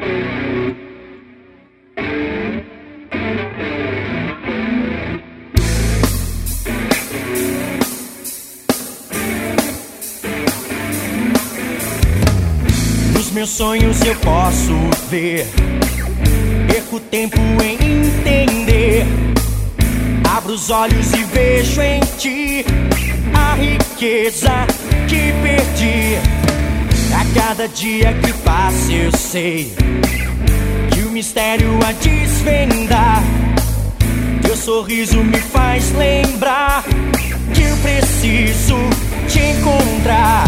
Nos meus sonhos eu posso ver, perco tempo em entender. Abro os olhos e vejo em ti a riqueza que perdi. A cada dia que passa eu sei que o mistério a desvendar. Teu sorriso me faz lembrar que eu preciso te encontrar.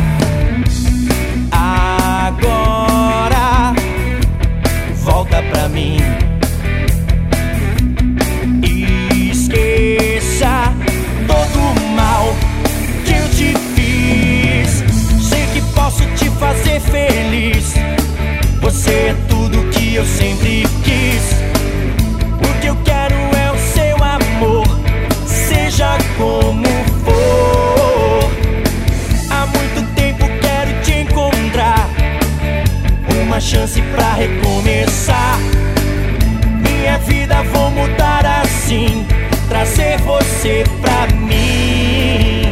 Agora volta pra mim, esqueça todo o mal que eu te fiz. Sei que posso te fazer feliz. Você é tudo que eu sempre quis. O que eu quero é o seu amor, seja como for. Há muito tempo quero te encontrar, uma chance pra recomeçar. Minha vida vou mudar assim, trazer você pra mim.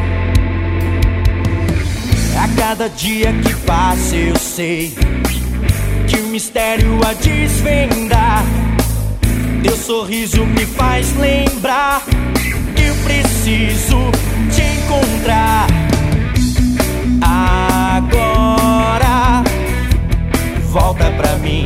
A cada dia que passa eu sei que o mistério a desvendar. Teu sorriso me faz lembrar que eu preciso te encontrar. Agora volta pra mim,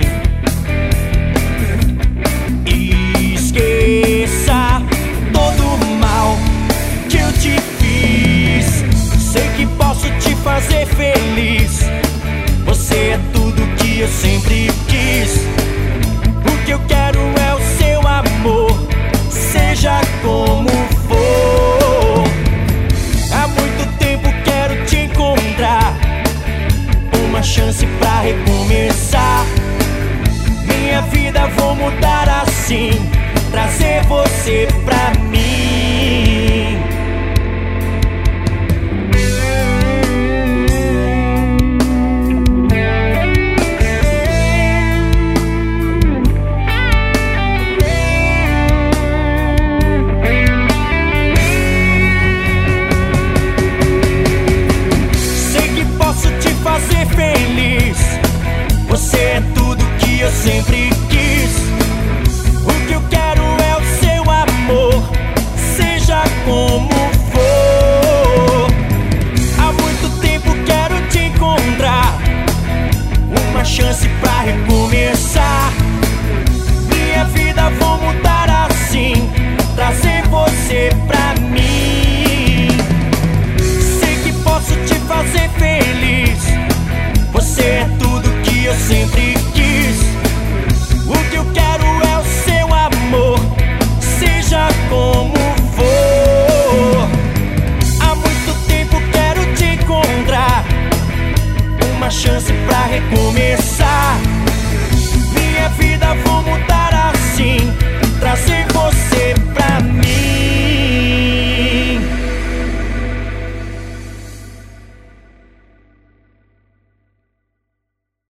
esqueça todo o mal que eu te fiz. Sei que posso te fazer feliz. Você é tudo que eu sempre quis. O que eu quero é o seu amor, seja como for. Há muito tempo quero te encontrar, uma chance pra recomeçar. Minha vida vou mudar assim, trazer você pra mim. Sei que posso te fazer feliz. Você é tudo que eu sempre